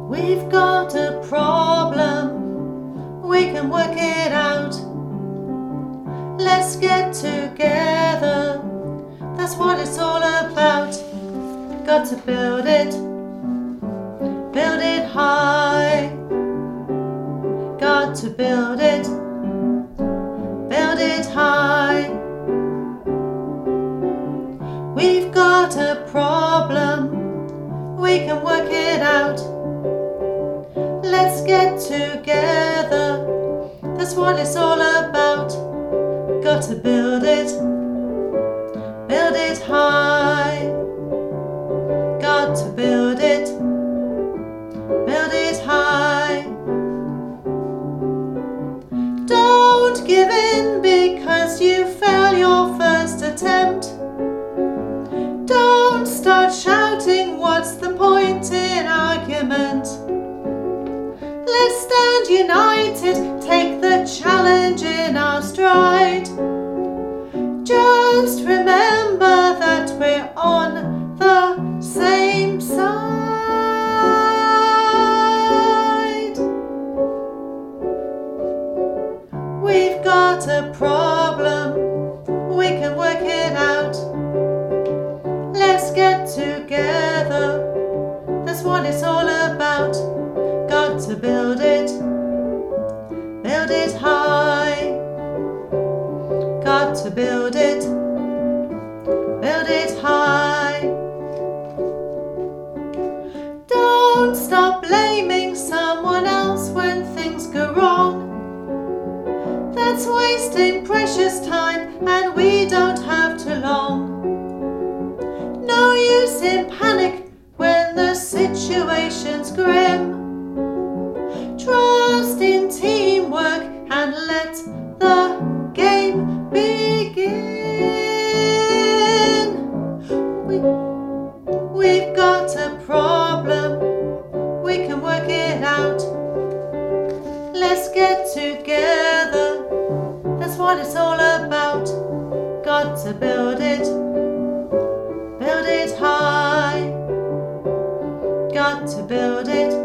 We've got a problem, we can work it out. Let's get together, that's what it's all about. Got to build it high. Got to build it high. We've got a problem, we can work it out. Let's get together, that's what it's all about. Got to build it high. Got to build it high. Don't give in because you fail your first attempt. Don't start shouting, what's the point in argument? Let's stand united, take the challenge in our stride. Just remember that we're on the same side. We've got a problem, we can work it out. Let's get together, that's what it's all about. Got to build it high. Got to build it high. Don't stop blaming someone else when things go wrong. That's wasting precious time and we don't have too long. No use in panic when the situation's grim. Trust in teamwork and let the game begin. We've got a problem, we can work it out. Let's get together, that's what it's all about. Got to build it high. Got to build it